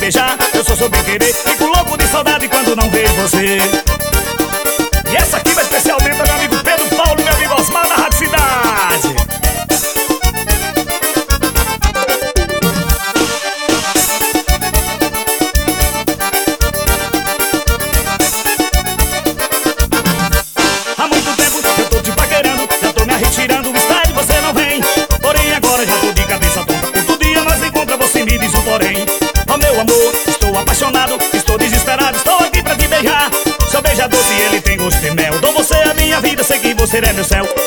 beijar, eu sou seu bem querer. Fico louco de saudade quando não vejo você. E essa aqui vai especialmente pro meu amigo Pedro Paulo e meu amigo Osmar da Rádio Cidade. Há muito tempo eu tô te paquerando, já tô me retirando do estádio, você não vem. Porém agora já tô de cabeça tonta. Outro dia nós encontra, você me diz um porém. Oh meu amor, estou apaixonado, estou desesperado, estou aqui pra te beijar. Seu beijo é doce e ele tem gosto de mel. Dou você a minha vida, sei que você é meu céu.